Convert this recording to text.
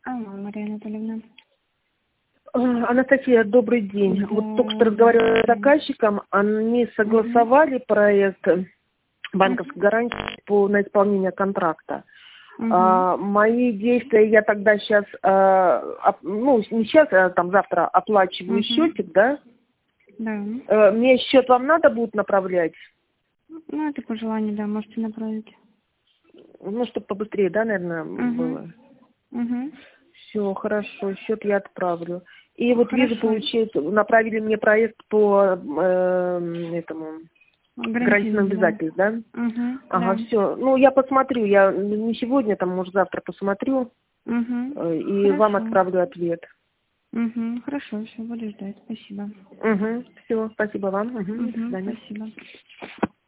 Алло, Мария Анатольевна. Анастасия, добрый день. Да. Вот только что разговаривала с заказчиком, они согласовали проект банковской гарантии на исполнение контракта. Мои действия я тогда сейчас, не сейчас, а там завтра оплачиваю счетик, да? Да. Мне счет вам надо будет направлять? Ну, это по желанию, да, можете направить. Ну, чтобы побыстрее, да, наверное, было? Все, хорошо, счет я отправлю. И вот Хорошо. вижу, получается, направили мне проект по этому гарантийным обязательств, да? Ага, да. все. Ну, я посмотрю, я не сегодня, там, может, завтра посмотрю и вам Хорошо. отправлю ответ. Хорошо, все, буду ждать. Спасибо. Все, спасибо вам. До свидания. Спасибо.